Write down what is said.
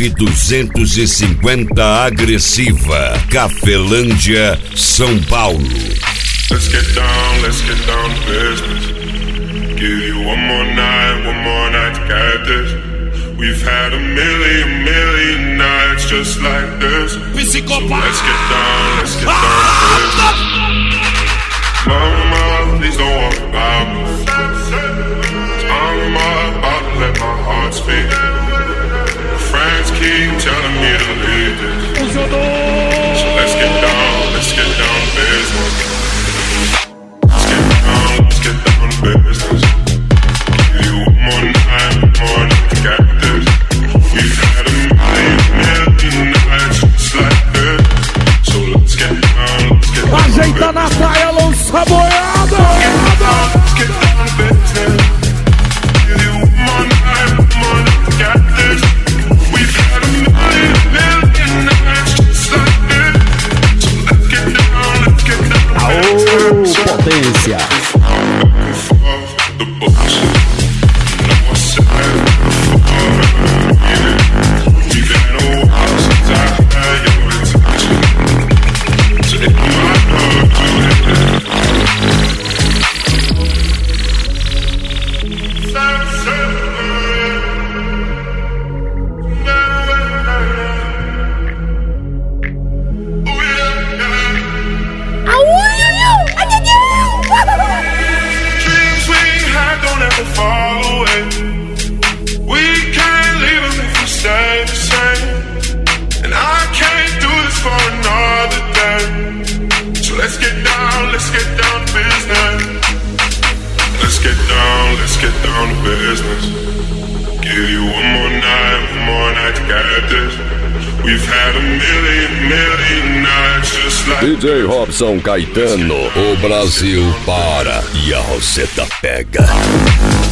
BR-250 agressiva, Cafelândia, São Paulo. Let's get down to business. Give you one more night to get this. We've had a million nights just like this. So let's get down to business. Mama, please don't worry about me. I'm about to let my heart speak. Friends keep telling me to leave this. So let's get down to business. Let's get down to business. Give you one more night to get this. We've had a million nights just like this. So let's get down to business. Ajeita na praia, lança boiada. Let's get down to business. Give you one more night to get this. We've had a million nights just like this. So let's get down to business. Potência. Let's get down to business. Give you one more night to get this. We've had a million nights just like DJ Robson Caetano, o Brasil para e a Roseta pega.